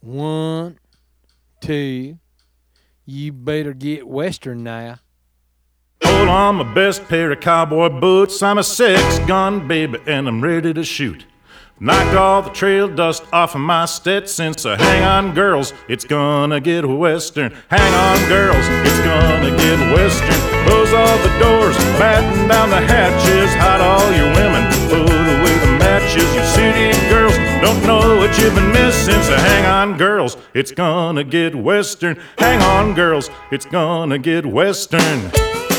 One, two, you better get Western now. Hold on my best pair of cowboy boots. I'm a six-gun baby and I'm ready to shoot. Knocked all the trail dust off of my Stetson, so hang on girls, it's gonna get Western. Hang on girls, it's gonna get Western. Close all the doors, batten down the hatches, hide all your women, put away the matches. You city girls don't know what you've been missing, so hang on girls, it's gonna get Western. Hang on girls, it's gonna get Western.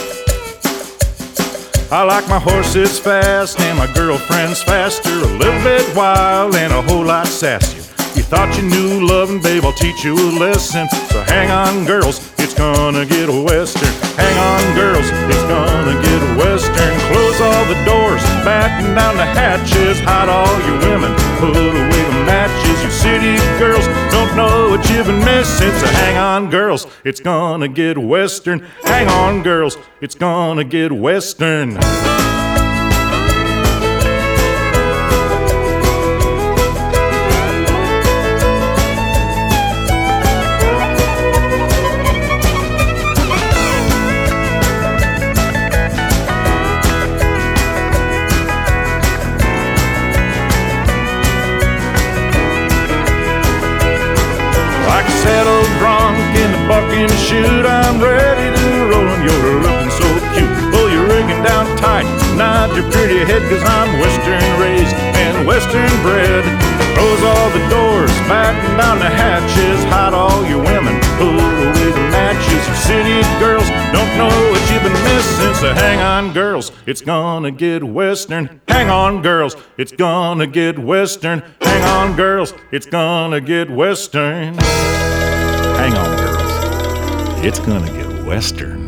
I like my horses fast and my girlfriends faster, a little bit wild and a whole lot sassier. You thought you knew loving, babe, I'll teach you a lesson. So hang on girls, it's gonna get Western. Hang on girls, it's gonna get Western. Close all the doors, batten down the hatches, hide all your women, put away the matches. You city girls don't know what you've been missing, so hang on girls, it's gonna get Western. Hang on girls, it's gonna get Western. Settled drunk in the bucking chute, I'm ready to roll and you're looking so cute. Pull your rigging down tight, nod your pretty head, cause I'm Western raised and Western bred. Close all the doors, batten down the hatches, hide all your women, pull away the matches. You city girls don't know what you've been missing, so hang on girls, it's gonna get Western. Hang on girls, it's gonna get Western. Hang on girls, it's gonna get Western. Hang on, girls. It's gonna get Western.